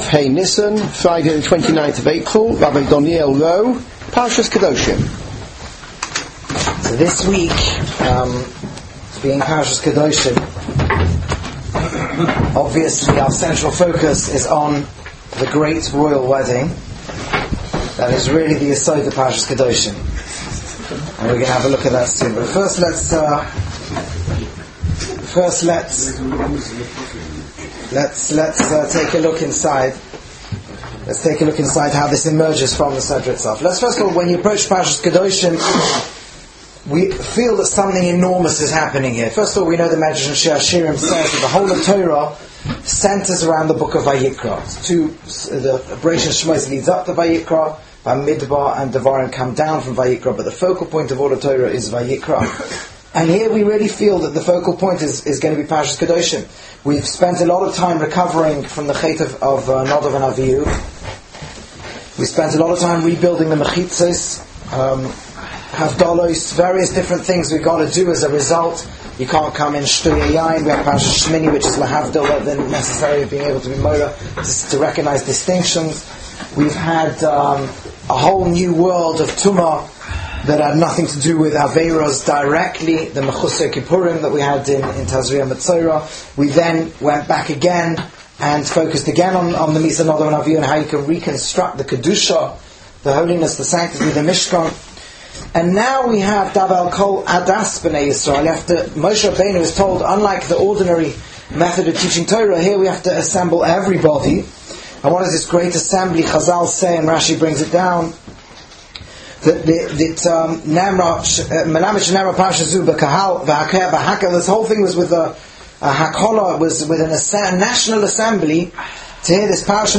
Tav Hey Nisan, Friday the 29th of April, Rabbi Daniel Rowe, Parshas Kedoshim. So this week, being Parshas Kedoshim, obviously our central focus is on the great royal wedding. That is really the Yesod of Parshas Kedoshim. And we're going to have a look at that soon. But first let's take a look inside. Let's take a look inside how this emerges from the Seder itself. Let's first of all, when you approach Parshas Kedoshim, we feel that something enormous is happening here. First of all, we know the Medrash in Shir Hashirim says that the whole of Torah centers around the book of Vayikra. The Bereshit Shmos leads up to Vayikra, Bamidbar and Devarim come down from Vayikra, but the focal point of all of Torah is Vayikra. And here we really feel that the focal point is going to be Parshas Kedoshim. We've spent a lot of time recovering from the Chet of Nadav and Avihu. We spent a lot of time rebuilding the Mechitzos, Havdalos, various different things we've got to do as a result. You can't come in Shtuya Yain. We have Parshas Shmini, which is Lahavdil, rather than necessarily being able to be Mola, to recognize distinctions. We've had a whole new world of Tumah that had nothing to do with Aveiros directly, the Mechusei Kippurim that we had in Tazria Metzora. We then went back again and focused again on the Misa Nadav and Avihu and how you can reconstruct the Kedusha, the holiness, the sanctity of the Mishkan. And now we have Davar Kol Adas B'nai Yisrael. After Moshe Rabbeinu is told, unlike the ordinary method of teaching Torah, here we have to assemble everybody. And what does this great assembly Chazal say, and Rashi brings it down, that this whole thing was with a hakola, was with a national assembly to hear this parasha.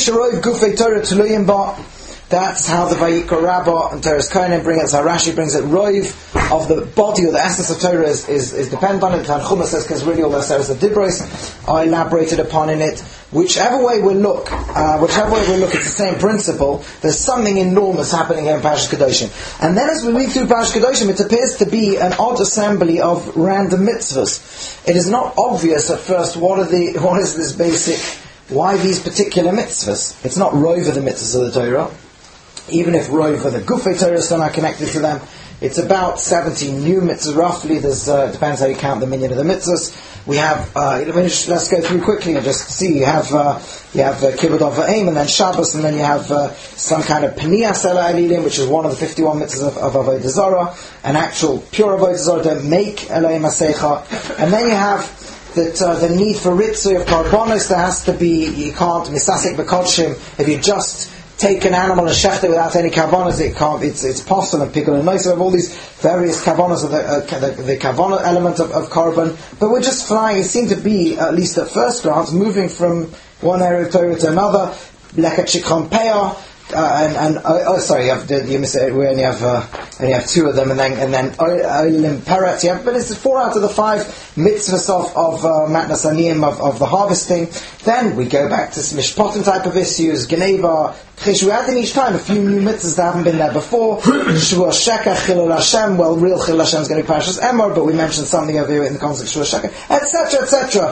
That's how the Vayikra Rabbah and Teres Kohanim bring it. So Rashi brings it. Roiv of the body or the essence of Torah is dependent on it. Tanchuma says because really all that is the Dibros are elaborated upon in it. Whichever way we look, it's the same principle. There's something enormous happening here in Parshas Kedoshim. And then as we read through Parshas Kedoshim, it appears to be an odd assembly of random mitzvahs. It is not obvious at first what is this basic, why these particular mitzvahs. It's not Roiv of the mitzvahs of the Torah. Even if Roiv of the Gufei Torah is not connected to them, it's about 70 new mitzvahs roughly. There's depends how you count the minyan of the mitzvahs. We have let's go through quickly and just see. You have Kibbud of Va'im, and then Shabbos, and then you have some kind of Penias Ela Elilim, which is one of the 51 mitzvahs of Avodah Zarah, an actual pure Avodah Zarah. Don't make Elei Masecha, and then you have that the need for ritzui of karbonos. There has to be, you can't misasik b'kodshim if you just take an animal and shecht it without any karbonos. It's possible and pickle and nice. We have all these various karbonos of the karbono element of carbon, but we're just flying. It seemed to be, at least at first glance, moving from one area of Torah to another. Leket shikron peah. Sorry, you miss it. We only have two of them, and then oilim peret. But it's 4 out of the 5 mitzvahs of matnas aniyim of the harvesting. Then we go back to some mishpatim type of issues, geneva. We add in each time a few new mitzvahs that haven't been there before. Shua Shekach, Chilul Hashem. Well, real Chilul Hashem is going to be Parashas Emor, but we mentioned something over here in the context of Shua Shekach, etc., etc.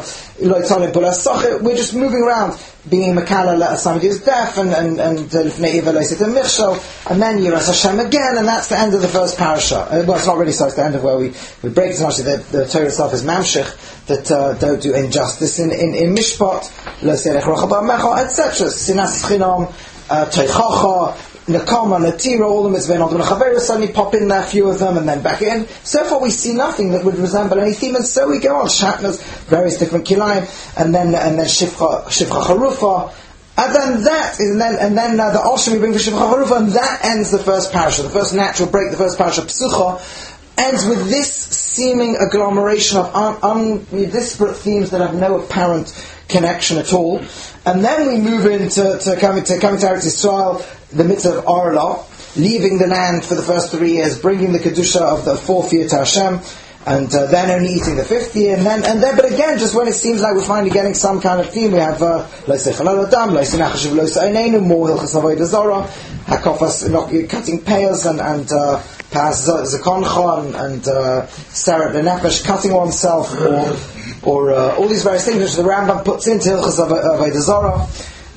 We're just moving around, being Makala, somebody who's deaf, and Lifnei Iva Loisit and Michshol, and then Yiras Hashem again, and that's the end of the first parasha. Well, it's not really so, it's the end of where we break it. Actually, the Torah itself is Mamshich, that don't do injustice in Mishpat, Lo Serech Rocha Ba'amecha, etc. Sinas Chinam, Teichacha, Nakama, Natira, all the mitzvah, and Chaveru suddenly pop in there, a few of them, and then back in. So far we see nothing that would resemble any theme, and so we go on. Shatnas, various different kilayim, and then Shifcha Charufa, and then the Oshim we bring to Shifcha Charufa, and that ends the first parasha, the first natural break, the first parasha, Psucha, ends with this seeming agglomeration of disparate themes that have no apparent connection at all. And then we move into coming to Eretz Yisrael, the mitzvah of Arla, leaving the land for the first 3 years, bringing the kedusha of the 4th year to Hashem, and then only eating the 5th year, and then, but again, just when it seems like we're finally getting some kind of theme, we have Lo Seichel Al Adam, Lo Sinachashiv Lo Sa'inenu, more Hilchas Avodah Zarah, Hakofas cutting pears, and Pas Zakoncha, and Seret Lenefesh, cutting oneself, or all these various things which the Rambam puts into Hilchas Avodah Zarah.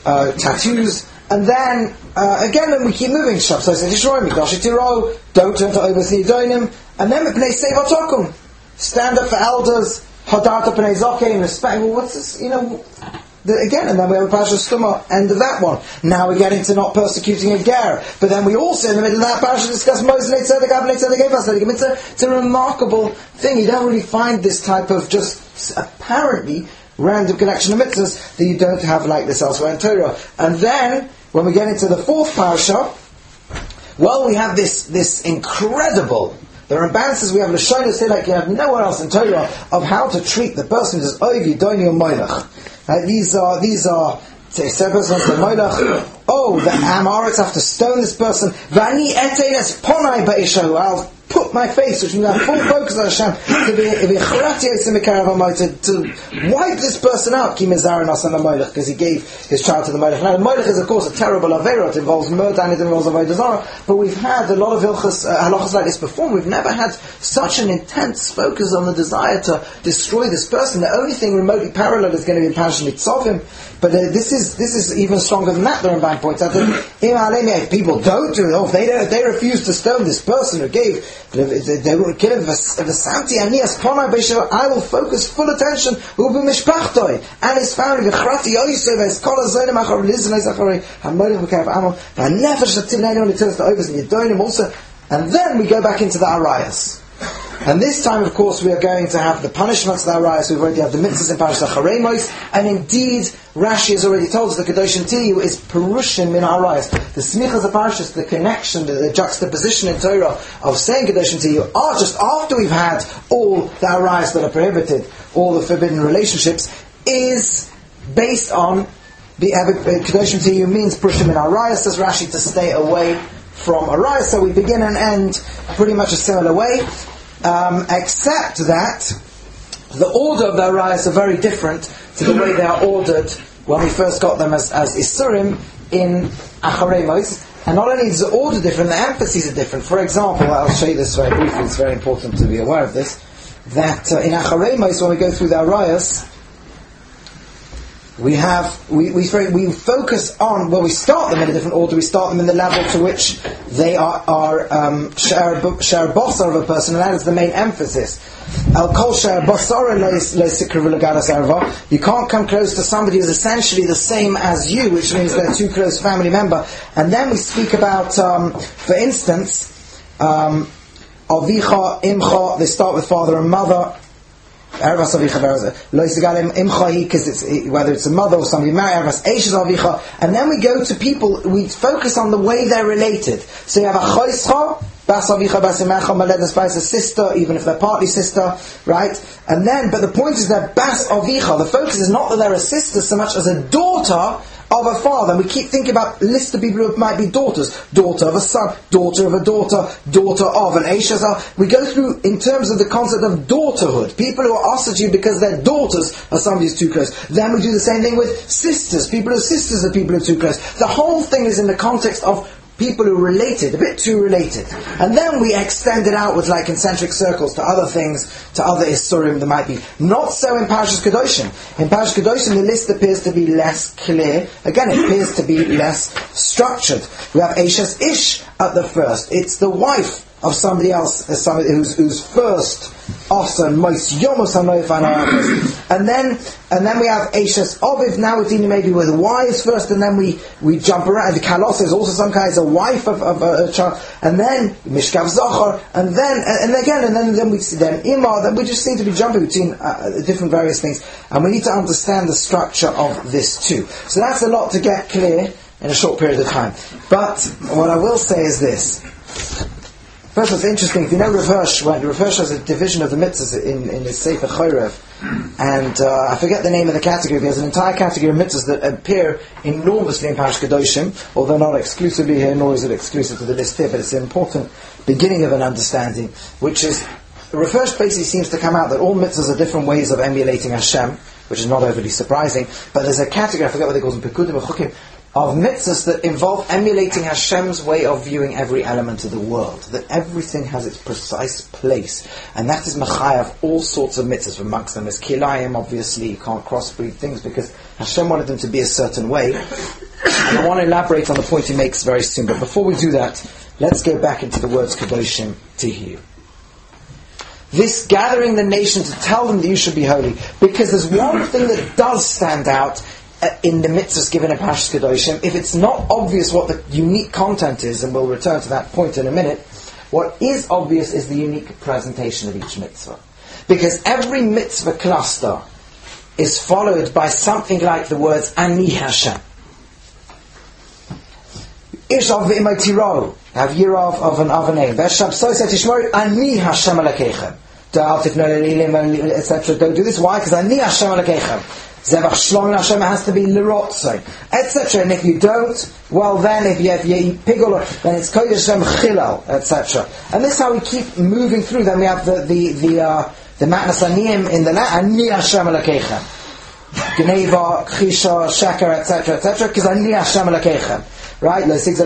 tattoos, and then again, then we keep moving. Shabsai said, "Yisroy Mikdash Tiro, don't turn to Ovos Nidonim," and then we play Sevatokum, stand up for elders, Hadarta Pnei Zokein, respect. Well, what's this? Again, and then we have a Parashat Stuma, end of that one. Now we get into not persecuting a ger, but then we also in the middle of that Parashat discuss Moshe Tzedek Av Tzedek Evas. It's a remarkable thing. You don't really find this type of just apparently random connection of mitzvahs that you don't have like this elsewhere in Torah. And then when we get into the fourth parasha, well, we have this incredible. The Ramban says we have Lashonos say like you have nowhere else in Torah of how to treat the person who says Oiv Yidoni or Moilach. These are say person the Moilach. Oh, the Amoritz have to stone this person. Vani etenes ponai ba'ishahu. I'll put my face, which means I have full focus on Hashem, to wipe this person out, because he gave his child to the Molech. Now the Molech is of course a terrible Avera, it involves murder and it involves Avodah Zarah, but we've had a lot of halachas like this before. We've never had such an intense focus on the desire to destroy this person. The only thing remotely parallel is going to be Parashat Mitzvahim, but this is even stronger than that. The Ramban points out that if people don't do it, if they refuse to stone this person who gave, they will kill him. I will focus full attention and his family. Also, and then we go back into the Arayas. And this time, of course, we are going to have the punishments of the Arayas. We've already had the mitzvahs in Parashat Acharei Mos, and indeed, Rashi has already told us the Kedoshim Tiyu is Perushim min Arayas. The smichas of Parashas, the connection, the juxtaposition in Torah of saying Kedoshim Tiyu are just after we've had all the Arayas that are prohibited, all the forbidden relationships, is based on the Kedoshim Tiyu means Perushim min Arayas, says Rashi, to stay away from Arayas. So we begin and end pretty much a similar way. Except that the order of the Arayas are very different to the way they are ordered when we first got them as Isurim in Acharei Mos. And not only is the order different, the emphases are different. For example, I'll show you this very briefly, it's very important to be aware of this, that in Acharei Mos, when we go through the Arayas, we focus on, we start them in a different order. We start them in the level to which they are share basar of a person, and that is the main emphasis. Al kol share basar you can't come close to somebody who's essentially the same as you, which means they're too close family member. And then we speak about, for instance, avicha, imcha. They start with father and mother. Because it's whether it's a mother or somebody married, and then we go to people. We focus on the way they're related. So you have a choischa, bas avicha, bas imecha, maledas bas a sister, even if they're partly sister, right? And then, but the point is that bas avicha. The focus is not that they're a sister so much as a daughter of a father. And we keep thinking about lists of people who might be daughters. Daughter of a son, daughter of a daughter, daughter of an Eishazar. We go through in terms of the concept of daughterhood. People who are asked you because their daughters are somebody who's too close. Then we do the same thing with sisters. People who are sisters are people who are too close. The whole thing is in the context of people who are related, a bit too related. And then we extend it outwards like concentric circles to other things, to other Isurim that might be. Not so in Parashas Kedoshim. In Parashas Kedoshim the list appears to be less clear. Again, it appears to be less structured. We have Eishes Ish at the first. It's the wife of somebody else, somebody who's first Osan Mois Yomos Hanoifan. And then we have Eishes Oviv. Now we're dealing maybe with wives first, and then we jump around. The Kalos is also some kind of a wife of a child, and then Mishkav Zochar, and then we see then Imar. Then we just seem to be jumping between different various things, and we need to understand the structure of this too. So that's a lot to get clear in a short period of time. But what I will say is this. First, what's interesting, if you know Rav Hirsch has a division of the mitzvahs in his Sefer Chorev, and I forget the name of the category, but he has an entire category of mitzvahs that appear enormously in Parashas Kedoshim, although not exclusively here, nor is it exclusive to the list here, but it's an important beginning of an understanding, which is, Rav Hirsch basically seems to come out that all mitzvahs are different ways of emulating Hashem, which is not overly surprising, but there's a category, I forget what they call them, Pekudim or Chukim, of mitzvahs that involve emulating Hashem's way of viewing every element of the world, that everything has its precise place, and that is Machayav, all sorts of mitzvahs. Amongst them is Kilayim, obviously, you can't crossbreed things because Hashem wanted them to be a certain way, And I want to elaborate on the point he makes very soon. But before we do that, let's go back into the words Kedoshim Tihiyu. This gathering the nation to tell them that you should be holy. Because there's one thing that does stand out in the mitzvahs given in Parshas Kedoshim. If it's not obvious what the unique content is, and we'll return to that point in a minute, what is obvious is the unique presentation of each mitzvah. Because every mitzvah cluster is followed by something like the words Ani Hashem. Ishav v'imay have year of a name. V'eshab so said Tishmori Ani Hashem Elokeichem. Etc. Don't do this. Why? Because Ani Hashem Elokeichem. Zevach Shlom Hashem has to be Lerotzai, etc. And if you don't, well then if you pigul, then it's Kodesh Hashem Chilal, etc. And this is how we keep moving through. Then we have the Matnas Aniyim in the Ani Hashem Elokeichem. Geneva, Chisha, Sheker, etc. Because Ani Hashem Elokeichem. Right? Ani Hashem.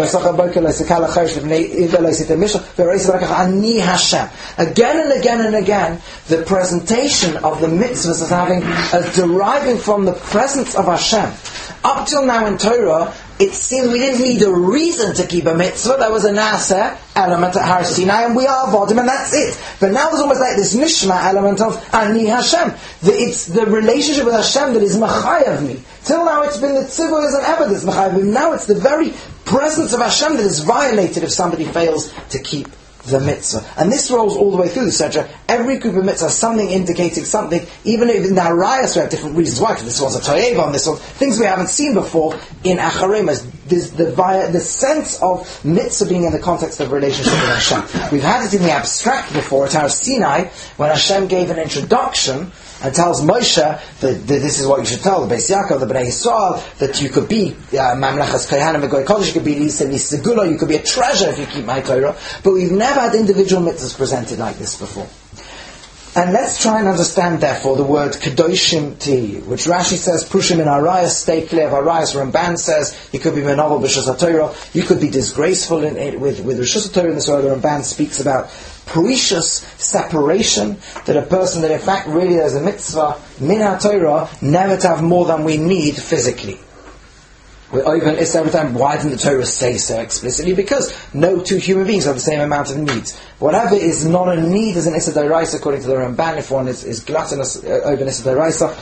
Again and again and again, the presentation of the mitzvahs as having, as deriving from the presence of Hashem. Up till now in Torah, it seemed we didn't need a reason to keep a mitzvah. There was a Naaseh element at Har Sinai, and we are Vodim, and that's it. But now there's almost like this Nishma element of Ani Hashem. It's the relationship with Hashem that is Machayav me. Till now it's been the Tzivur isn't ever this Machayav me. Now it's the very presence of Hashem that is violated if somebody fails to keep the mitzvah. And this rolls all the way through the Sedra. Every group of mitzvah has something indicating something, even if in the Arayas we have different reasons why, because this one's a Toyev on this one, things we haven't seen before in Acharemas. The sense of mitzvah being in the context of relationship with Hashem. We've had it in the abstract before at Har Sinai, when Hashem gave an introduction and tells Moshe that this is what you should tell the Beis Yaakov, the Bnei Yisrael, that you could be Mamlechas Kohanim and Goy Kodesh, you could be Lisa Nisegula, you could be a treasure if you keep my Torah. But we've never had individual mitzvahs presented like this before. And let's try and understand, therefore, the word Kedoshim Tihiyu, which Rashi says, Prushim in Arayas, stay clear of Arayas. Ramban says, you could be Menovel B'Shus HaTorah, you could be disgraceful with Rishus HaTorah in this way. The Ramban speaks about precious separation, that a person that in fact really has a mitzvah, min HaTorah, never to have more than we need physically. We're over this every time. Why didn't the Torah say so explicitly? Because no two human beings have the same amount of needs. Whatever is not a need is an Issa D'Oraisa, according to the Ramban. If one is gluttonous over an Issa D'Oraisa,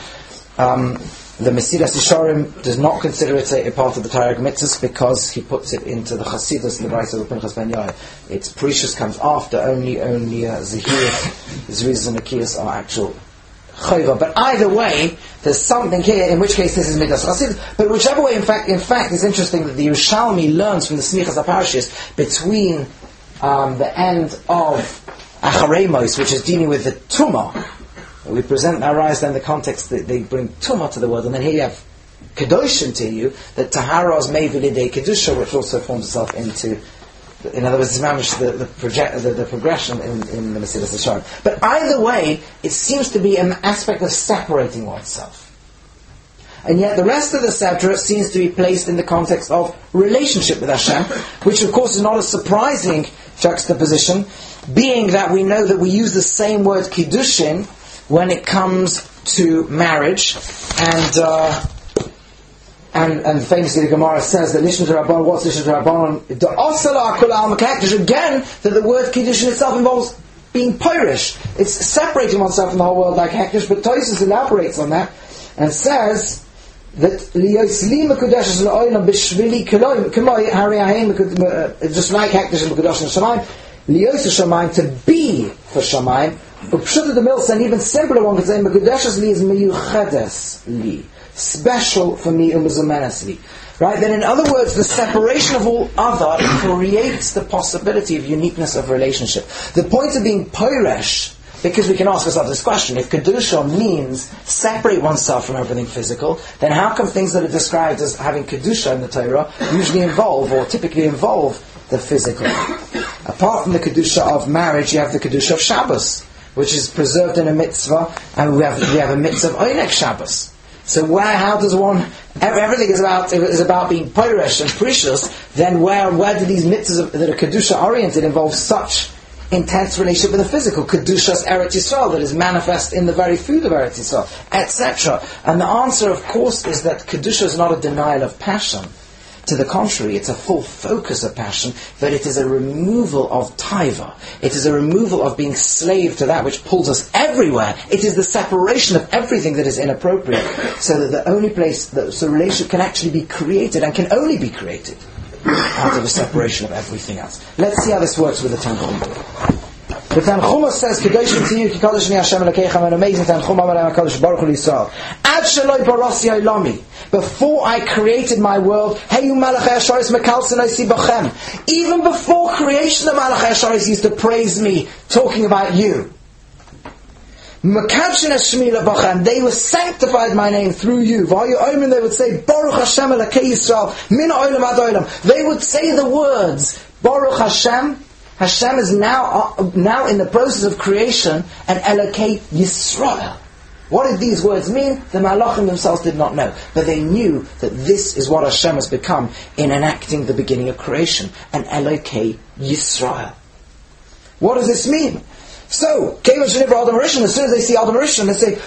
the Mesilas Yesharim does not consider it a part of the Torah mitzvahs because he puts it into the Chasidus, the D'Oraisa of Pinchas Ben Yair. Its precious comes after. Only Zahir, Zriz and Akiyas are actual Chayva. But either way, there's something here, in which case this is Midas Chasid. But whichever way, in fact, it's interesting that the Yerushalmi learns from the Smichas HaParshis between the end of Acharemos, which is dealing with the Tumah. We present our eyes then the context that they bring Tumah to the world, and then here you have Kedoshim Tihiyu, that Tahara is made v'lidei Kedusha, which also forms itself into, in other words, the progression in the Mesilas Yesharim. But either way, it seems to be an aspect of separating oneself. And yet the rest of the Sedra seems to be placed in the context of relationship with Hashem, which of course is not a surprising juxtaposition, being that we know that we use the same word Kiddushin when it comes to marriage, and famously the Gemara says that Lishon to Rabban, what's Lishon to Rabban? The Osala Kula Al Makakdish, again, that the word Kiddushin itself involves being Pirish. It's separating oneself from the whole world like Hekdesh, but Tosfos elaborates on that and says that Liyosli Mekudesh L'Olam B'Shvili Keloim K'moi Hari Ahem, just like Hekdesh and Mekudesh and Shamayim, Liyos Shamayim, to be for Shamayim. But Pshuta the Milsa, an even simpler one could say, Mekudeshes li is meyuchedes li, special for me, umezumenes li. Right? Then in other words, the separation of all other creates the possibility of uniqueness of relationship. The point of being Poresh, because we can ask ourselves this question, if Kedusha means separate oneself from everything physical, then how come things that are described as having Kedusha in the Torah usually involve, or typically involve, the physical? Apart from the Kedusha of marriage, you have the Kedusha of Shabbos, which is preserved in a mitzvah, and we have a mitzvah of Oinek Shabbos. So how does one? Everything is about being Poresh and precious. Then where do these mitzvahs that are kedusha oriented involve such intense relationship with the physical, Kedushas Eretz Yisrael, that is manifest in the very food of Eretz Yisrael, etc. And the answer, of course, is that Kedusha is not a denial of passion. To the contrary, it's a full focus of passion, but it is a removal of taiva. It is a removal of being slave to that which pulls us everywhere. It is the separation of everything that is inappropriate, so that the only place that the relationship can actually be created, and can only be created, out of a separation of everything else. Let's see how this works with the Tanchuma. The Tanchuma says, Kedoshim to you, Ki Kodesh Ni Hashem Elokeichem, an amazing Tanchuma, Amalei HaKadosh Baruch Hu Yisrael. Ad Sheloi Barasi Oilami. Before I created my world, Heyu Malachei Hasharis Mekalsin Oisi Bachem. Even before creation, the Malachei Hasharis used to praise me, talking about you. Mekabshin Hashmila Bachem. They were sanctified my name through you. V'hayu Oimin, they would say, Baruch Hashem Elokei Yisrael, Min Oilam Ad Oilam. They would say the words, Baruch Hashem. Hashem is now in the process of creation, and Elokei Yisrael. What did these words mean? The Malachim themselves did not know, but they knew that this is what Hashem has become in enacting the beginning of creation, an Elokei Yisrael. What does this mean? So, as soon as they see Adam Rishon, they say,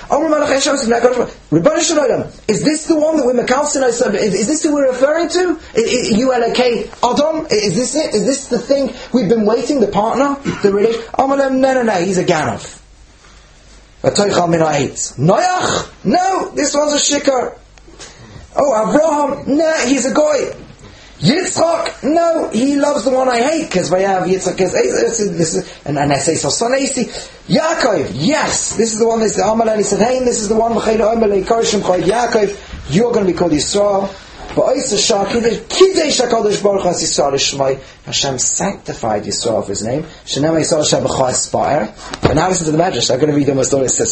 is this the one that we're Mekalsin? Is this who we're referring to? You Elokei Adam? Is this it? Is this the thing we've been waiting, the partner? The relation? No, he's a Ganov. Noach? No, this one's a Shikar. Oh, Abraham? No, he's a Goy. Yitzchak? No, he loves the one I hate, because Vayav Yitzchak is and I say so son Asi. Yaakov, yes, this is the one that's the Amalei, he said, hey, this is the one Yaakov, you're going to be called Yisrael. Hashem sanctified Yisrael for his name. And now listen to the Medrash. I'm going to read almost all this.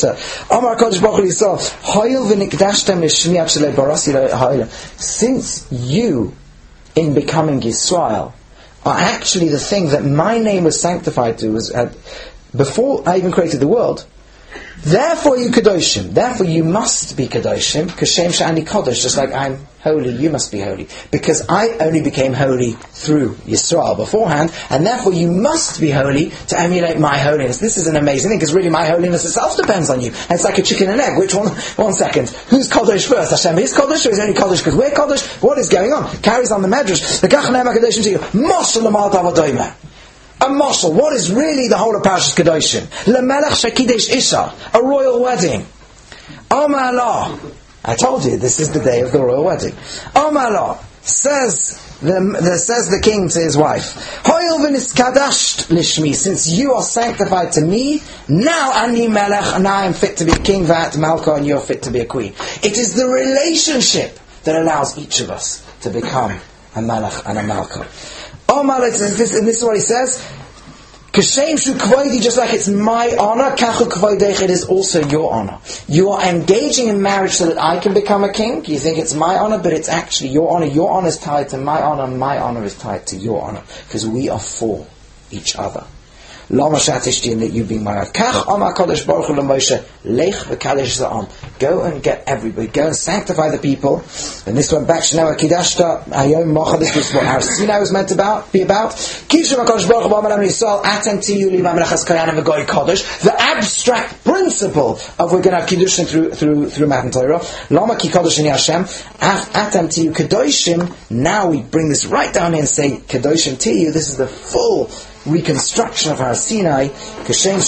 Since you, in becoming Yisrael, are actually the thing that my name was sanctified to, was before I even created the world. Therefore you Kedoshim. Therefore you must be Kedoshim. Kashem Sha'ani Kodesh. Just like I'm holy, you must be holy. Because I only became holy through Yisrael beforehand, and therefore you must be holy to emulate my holiness. This is an amazing thing, because really my holiness itself depends on you. And it's like a chicken and egg. Which one? 1 second. Who's Kodesh first? Hashem is Kodesh, or is only Kodesh because we're Kodesh? What is going on? Carries on the Medrash. The Kachanei HaKadoshim to you. Moshe L'mal Tavadoimah. A mashal. What is really the whole of Parashas Kedoshim? Lemelech Shekidesh Isha, a royal wedding. Omar Allah. I told you this is the day of the royal wedding. Omar Allah says the king to his wife, Hoyel v'niskadasht lishmi. Since you are sanctified to me, now ani melech, and I am fit to be a king. Vat malka, and you're fit to be a queen. It is the relationship that allows each of us to become a melech and a malka. Omar, and this is what he says. Kashem shu kvoidi, just like it's my honor, kachu kvoidech, it is also your honor. You are engaging in marriage so that I can become a king. You think it's my honor, but it's actually your honor. Your honor is tied to my honor, my honor is tied to your honor, because we are for each other. Lama shatishti, and that you being married. Kach Amar Kodesh Baruch Hu Moshe, lech v'kalish za'am. Go and get everybody. Go and sanctify the people. And this went back. Shnei Kidashta Hayom Mocha. This was what our Sinai was meant to be about. Kishem Kodesh Baruch Hu B'Amalei Yisrael Atem Tiyu Li B'Melechas Kayanim V'Goy Kodesh. The abstract principle of we're going to have Kiddushin through Matan Torah. Lama Ki Kodesh Ani Hashem Atem Tiyu Kedoshim. Now we bring this right down here and say Kedoshim Tiyu. This is the full reconstruction of our Sinai, because I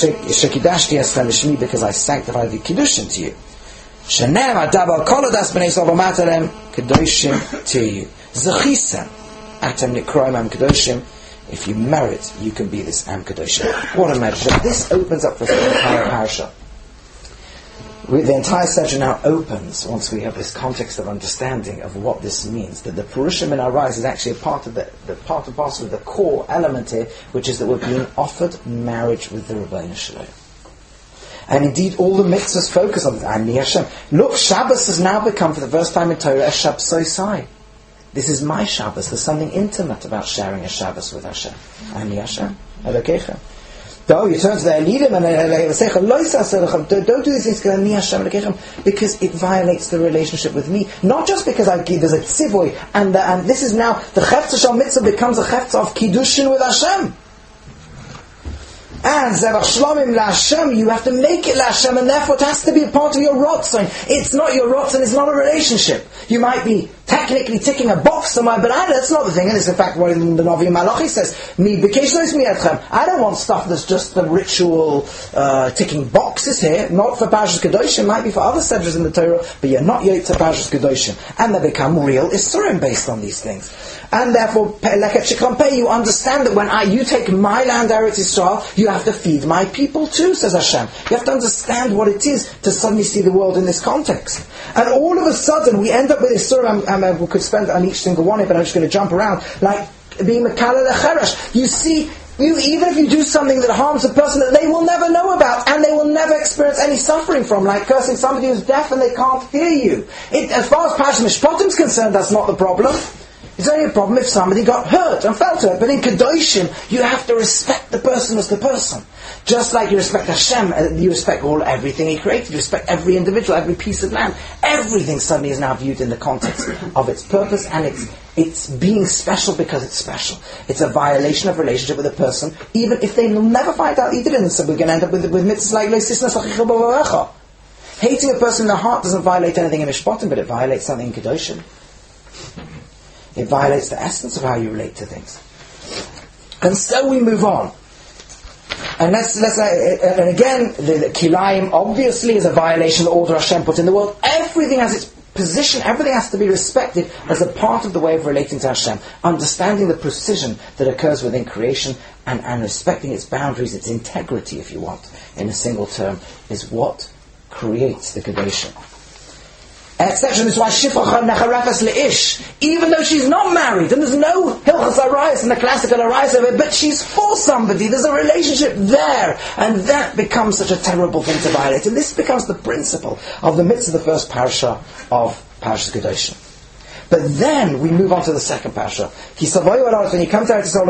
sanctified the Kiddushin to you. Shenem adabal kolodas b'nei Yisrael v'matalem Kedoshim to you. Zechisa atem nikroim am Kedoshim. If you merit, you can be this am Kedoshim. What a measure! This opens up the entire parasha. The entire section now opens once we have this context of understanding of what this means. That the Purushim in our rise is actually a part of the part and parcel of the core element here, which is that we're being offered marriage with the Rebbeinu Shalom. And indeed, all the mitzvahs focus on Ani Hashem. Look, Shabbos has now become, for the first time in Torah, a Shabbosai. This is my Shabbos. There's something intimate about sharing a Shabbos with Hashem. Ani Hashem, Elokeichem. Though you turn to the Elidim and they say, don't do these things because it violates the relationship with me. Not just because there's a tzivoy, and this is now the Chefetz Shal Mitzvah becomes a Chefetz of Kiddushin with Hashem. And Zevach Shlomim LaHashem, you have to make it LaHashem, and therefore it has to be a part of your Rotzon. It's not your Rotzon, it's not a relationship. You might be technically ticking a box somewhere, but that's not the thing. And it's in fact what in the Navi Malachi says, Mi b'keshlos mi etchem. I don't want stuff that's just the ritual ticking boxes here, not for Parshas Kedoshim, might be for other sedras in the Torah, but you're not yet to Parshas Kedoshim. And they become real Isurim based on these things. And therefore, you understand that when you take my land, Eretz Yisrael, you have to feed my people too, says Hashem. You have to understand what it is to suddenly see the world in this context. And all of a sudden, we end up with this surah, we could spend on each single one, but I'm just going to jump around, like being Mekala Lecheresh. You see, even if you do something that harms a person that they will never know about, and they will never experience any suffering from, like cursing somebody who's deaf and they can't hear you. As far as Parshas Mishpatim is concerned, that's not the problem. It's only a problem if somebody got hurt and felt hurt. But in Kedoshim, you have to respect the person as the person. Just like you respect Hashem, you respect everything He created. You respect every individual, every piece of land. Everything suddenly is now viewed in the context of its purpose, and it's being special because it's special. It's a violation of relationship with a person, even if they will never find out he did it. So we're going to end up with mitzvahs like hating a person in the heart doesn't violate anything in Mishpatim, but it violates something in Kedoshim. It violates the essence of how you relate to things. And so we move on. And and again, the Kilayim obviously is a violation of the order Hashem put in the world. Everything has its position, everything has to be respected as a part of the way of relating to Hashem. Understanding the precision that occurs within creation and respecting its boundaries, its integrity, if you want, in a single term, is what creates the Kedoshim. Exception is why Shifach Necharefes Leish, even though she's not married, and there's no Hilchas Arayos in the classical Arayos of it, but she's for somebody, there's a relationship there, and that becomes such a terrible thing to violate. And this becomes the principle of the midst of the first parasha of Parashas Kedoshim. But then we move on to the second parasha. When you come to Eretz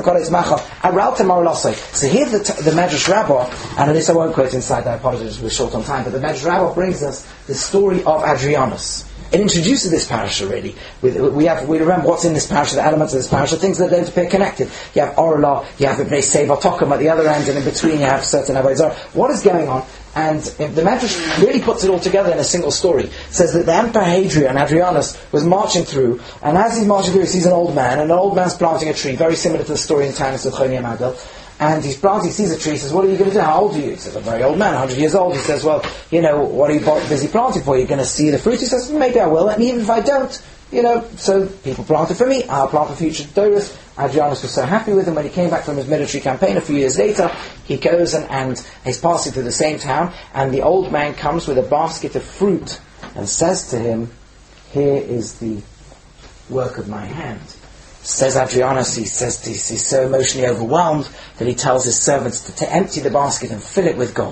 Yisrael, so here the Medrash Rabbah, and at least I won't quote inside, I apologize, we're short on time, but the Medrash Rabbah brings us the story of Adrianus. It introduces this parasha really. We remember what's in this parasha, the elements of this parasha, things that don't appear connected. You have Orla, you have the Bnei Seva Tokum at the other end, and in between you have certain Avodah. What is going on? And the Medrash really puts it all together in a single story. It says that the Emperor Hadrian, Adrianus, was marching through, and as he's marching through, he sees an old man, and an old man's planting a tree, very similar to the story in Tanis of Choni Amadel. And he's planting, he sees a tree, he says, what are you going to do? How old are you? He says, I'm a very old man, 100 years old. He says, well, what are you busy planting for? You're going to see the fruit? He says, maybe I will, and even if I don't, so people planted for me, I'll plant for future Doris. Adrianus was so happy with him. When he came back from his military campaign a few years later, he goes and he's passing through the same town, and the old man comes with a basket of fruit and says to him, here is the work of my hand. Says Adrianus, he's so emotionally overwhelmed that he tells his servants to empty the basket and fill it with gold.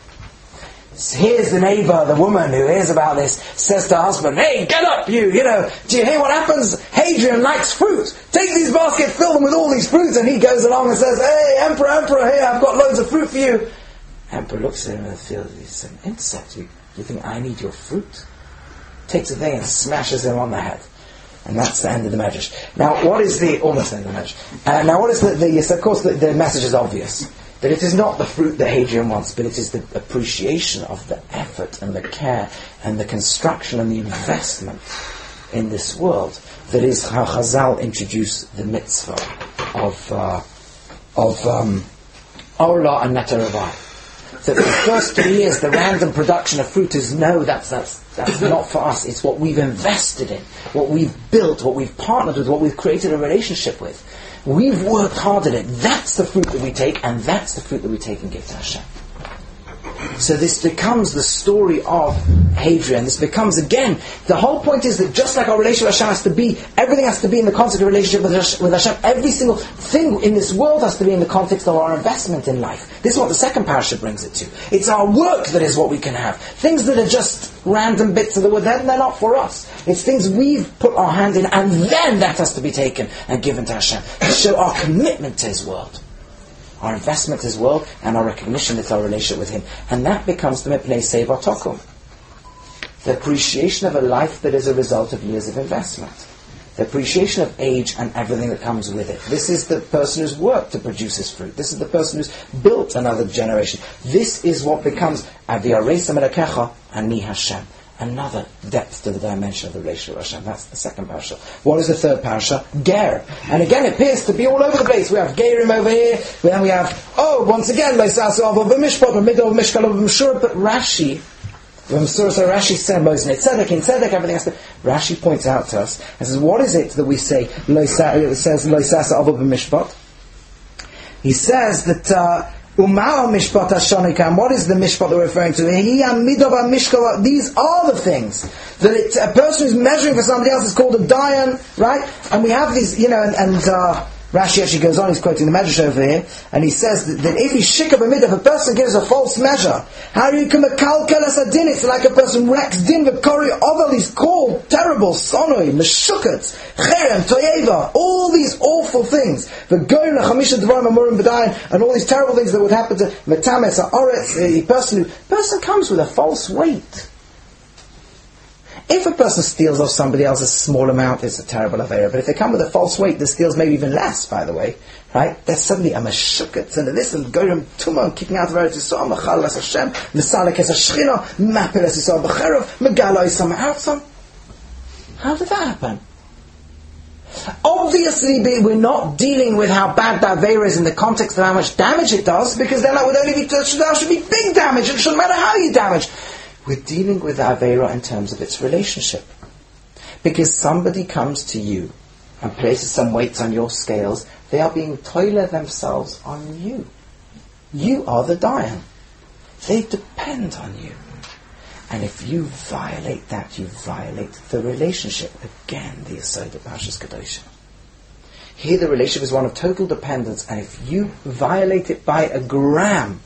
So here's the neighbour, the woman who hears about this, says to her husband, hey, get up you, do you hear what happens? Hadrian likes fruit. Take these baskets, fill them with all these fruits. And he goes along and says, hey, Emperor, here, I've got loads of fruit for you. Emperor looks at him and feels he's an insect. You think I need your fruit? Takes a thing and smashes him on the head. And that's the end of the Medrash. Now, almost the end of the Medrash. Now, what is yes, of course, the message is obvious. That it is not the fruit that Hadrian wants, but it is the appreciation of the effort and the care and the construction and the investment in this world that is how Chazal introduced the mitzvah of Orla and Netarevai. That the first 3 years, the random production of fruit is that's not for us. It's what we've invested in, what we've built, what we've partnered with, what we've created a relationship with. We've worked hard at it. That's the fruit that we take, and that's the fruit that we take and give to Hashem. So this becomes the story of Hadrian. This becomes, again, the whole point is that just like our relationship with Hashem has to be, everything has to be in the context of relationship with Hashem. Every single thing in this world has to be in the context of our investment in life. This is what the second parasha brings it to. It's our work that is what we can have. Things that are just random bits of the world, they're not for us. It's things we've put our hand in, and then that has to be taken and given to Hashem to show our commitment to His world. Our investment in His world and our recognition that our relationship with Him. And that becomes the Mipnei Seva Tokum. The appreciation of a life that is a result of years of investment. the appreciation of age and everything that comes with it. This is the person who's worked to produce his fruit. This is the person who's built another generation. This is what becomes Avi Areisa Melakecha Ani Hashem. Another depth to the dimension of the relationship with Hashem. That's the second parasha. What is the third parasha? Ger. And again, it appears to be all over the place. We have Gerim over here. Then we have, once again, but Rashi, Rashi said, in Tzedek, everything else. Rashi points out to us and says, what is it that we say? It says, he says that, what is the mishpat that we're referring to? These are the things. That a person who's measuring for somebody else is called a dayan, right? And we have these, and Rashi actually goes on, he's quoting the Medrash over here, and he says that if he's shikah b'midah, if a person gives a false measure, how do you come a kalkel as a din? It's like a person wrecks din v'kori oval, he's called terrible, sonoi, meshukot, cherem, toyeva, all these awful things, v'goyim l'chamisha dvarim amurim b'dayin, and all these terrible things that would happen to metames, ha'oretz, the person comes with a false weight. If a person steals off somebody else a small amount, it's a terrible affair. But if they come with a false weight, that steals maybe even less, by the way, right? There's suddenly a meshukot, and this, and goyim tumah, and kicking out of Eretz Yisrael, machal es Hashem, mesalek es Hashchina, mapel es Yisrael b'cherov, megala Yisrael ma'atzon. How did that happen? Obviously, we're not dealing with how bad that Aveira is in the context of how much damage it does, because then that would only be, that should be big damage, it shouldn't matter how you damage. We're dealing with Aveira in terms of its relationship. Because somebody comes to you and places some weights on your scales, they are being toiler themselves on you. You are the dayan. They depend on you. And if you violate that, you violate the relationship. Again, the Yesod of Parshas Kedoshim. Here the relationship is one of total dependence, and if you violate it by a gram,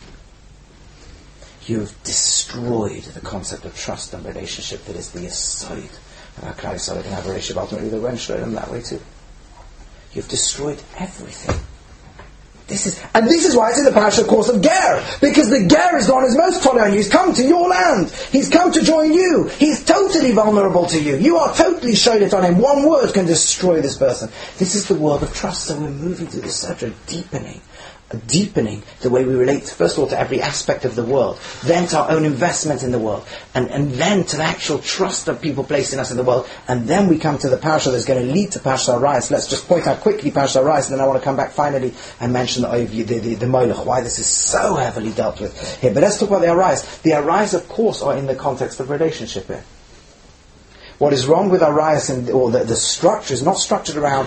you've destroyed the concept of trust and relationship that is the Yesod of our Klal Yisrael can have a relationship ultimately with the Ren Shalom that way too. You've destroyed everything. This is why it's in the parasha, of course, of Ger, because the Ger is the one who's most tolerant on you. He's come to your land. He's come to join you. He's totally vulnerable to you. You are totally showed it on him. One word can destroy this person. This is the world of trust. So we're moving to this subject, deepening the way we relate, first of all, to every aspect of the world, then to our own investment in the world, and then to the actual trust that people place in us in the world, and then we come to the parasha that's going to lead to Parashat Arayos. Let's just point out quickly Parashat Arayos, and then I want to come back finally and mention the Molech, why this is so heavily dealt with here. But let's talk about the Arayos. The Arayos, of course, are in the context of relationship here. What is wrong with Arayos, or the structure, is not structured around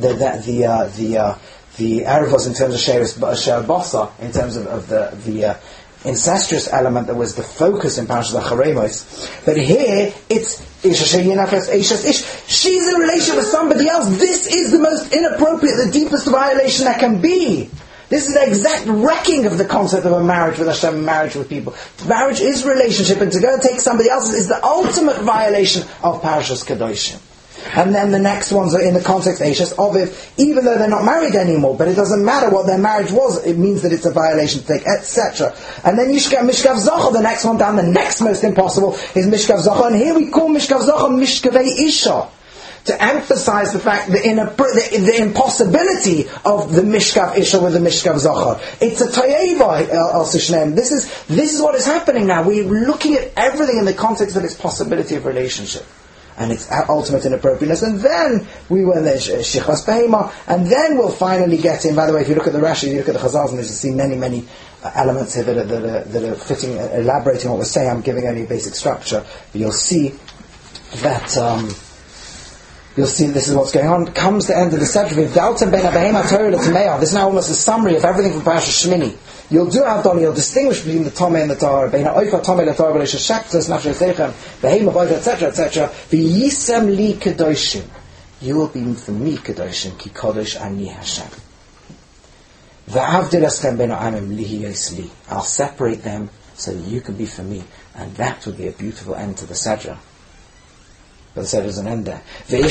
the Erevos in terms of She'er Basa, in terms of the incestuous element that was the focus in Parashat Acharemos. But here, it's she's in a relationship with somebody else. This is the most inappropriate, the deepest violation that can be. This is the exact wrecking of the concept of a marriage with Hashem, marriage with people. Marriage is relationship, and to go and take somebody else's is the ultimate violation of Parashas Kedoshim. And then the next ones are in the context of Eishes Oviv, even though they're not married anymore, but it doesn't matter what their marriage was, it means that it's a violation to take, etc. And then Mishkav Zocha, the next one down, the next most impossible is Mishkav Zocha, and here we call Mishkav Zocha Mishkavei Isha, to emphasize the fact that the impossibility of the Mishkav Isha with the Mishkav Zocha. It's a Toyeva al Sishnem. This is what is happening now. We're looking at everything in the context of its possibility of relationship and its ultimate inappropriateness, and then we will in the Shichas Behema, and then we'll finally get in. By the way, if you look at the Rashi, if you look at the Chazals, and you'll see many elements here that are fitting, elaborating what we're saying. I'm giving only a basic structure, but you'll see that this is what's going on. Comes the end of the section. This is now almost a summary of everything from Parashat Shmini. You'll do Avdon, you'll distinguish between the Tomei and the Torah, etc. V'yisem li kedoshim. You will be for me kedoshim, ki kodosh ani Hashem. V'avdil eschem ben ha'amim lihi yosli. I'll separate them so that you can be for me, and that would be a beautiful end to the Sedra. But the Sedra doesn't end there.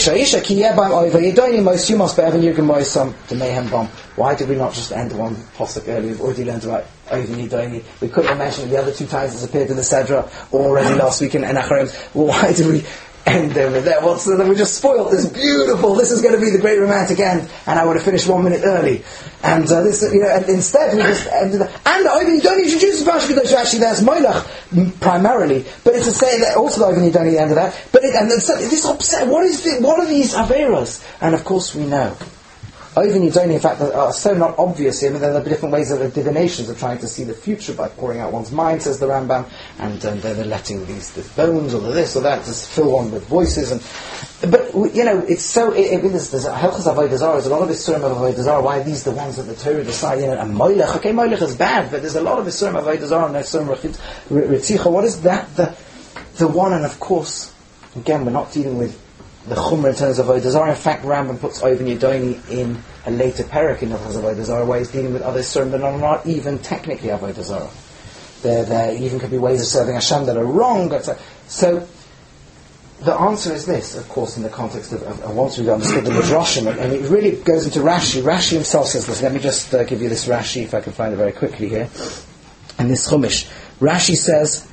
Why did we not just end one posuk earlier? We've already learned about Oivini Doini. We couldn't have mentioned the other two times it's appeared in the Sedra already last week in Acharem. Well, why did we end over there. Well, so then we just spoiled this beautiful, this is going to be the great romantic end, and I would have finished 1 minute early. And this, and instead we just ended up, and Ivan Yidoni introduces Parsha Kedoshim, actually there's Moilach primarily, but it's to say that also the Ivan Yidoni the end of that, but this upset, what are these Averos? And of course we know. Ivan Yidoni, in fact, are so not obvious here, but there are different ways of divinations of trying to see the future by pouring out one's mind, says the Rambam, and they're letting the bones or the this or that just fill one with voices. But it's so. There's Hilchos Avodah Zarah. There's a lot of Isurim of Avodah Zarah. Why are these the ones that the Torah decide? And Moilech. Okay, Moilech is bad, but there's a lot of Isurim of Avodah Zarah and Isurim Ritzicha. What is that? The one, and of course, again, we're not dealing with the Chumrah in terms of Avodah Zarah. In fact, Rambam puts Ivan Yidoni in a later parak in Hilchos Avodah Zarah, where he's dealing with other Isurim that are not even technically Avodah Zarah. There even could be ways of serving Hashem that are wrong. So the answer is this, of course, in the context of once we've understood the Midrashim, and it really goes into Rashi. Rashi himself says this. Let me just give you this Rashi, if I can find it very quickly here. And this Chumash. Rashi says,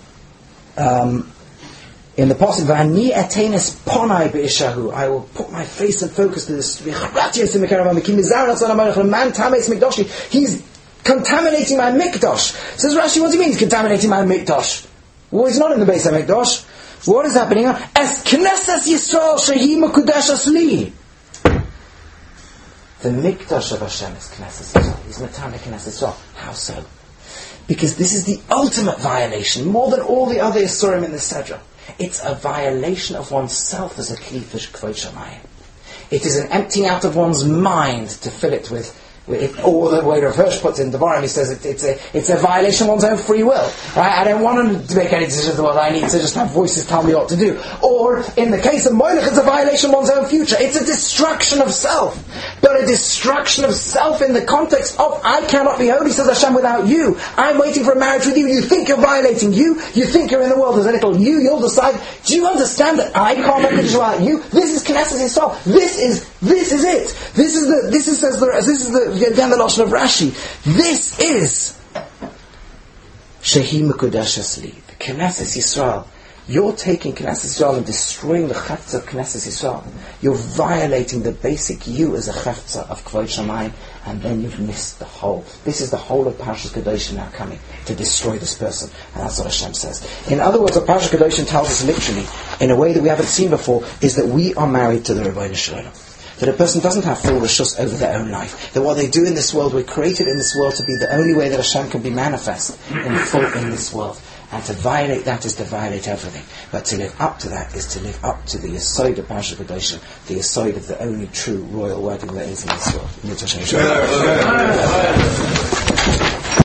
in the passage, "V'ani etenes ponai be'ishahu," I will put my face and focus to this. He's contaminating my mikdash. Says Rashi, what do you mean he's contaminating my mikdash? Well, he's not in the base of mikdash. What is happening? Es knesses Yisrael shehi mekudeshas li. The mikdash of Hashem is Knesset Yisrael. He's Matana Knesset Yisrael. How so? Because this is the ultimate violation, more than all the other Yisurim in the Sedra. It's a violation of oneself as a Kli for Kvod Shamayim. It is an emptying out of one's mind to fill it with or the way Rav Hirsch puts it in Devarim, he says it's a violation of one's own free will. Right? I don't want to make any decisions in the world. I need to just have voices tell me what to do. Or, in the case of Moilech, it's a violation of one's own future. It's a destruction of self. But a destruction of self in the context of, I cannot be holy, says Hashem, without you. I'm waiting for a marriage with you. You think you're violating you. You think you're in the world. There's a little you. You'll decide. Do you understand that I can't make a decision without you? This is Knesset Yisrael. This is it. This is the again the Lashon of Rashi. This is Shehi Mekudeshas Li, the Knesset Yisrael. You're taking Knesset Yisrael and destroying the Chetza of Knesset Yisrael. You're violating the basic you as a Chetza of Kvod Shamayim, and then you've missed the whole. This is the whole of Parshas Kedoshim now coming to destroy this person, and that's what Hashem says. In other words, what Parshas Kedoshim tells us literally, in a way that we haven't seen before, is that we are married to the Rebbeinu Shalom. That a person doesn't have full reshus over their own life. That what they do in this world, we're created in this world to be the only way that Hashem can be manifest in full in this world. And to violate that is to violate everything. But to live up to that is to live up to the Yesod of Parshas Kedoshim, the Yesod of the only true royal wedding that is in this world.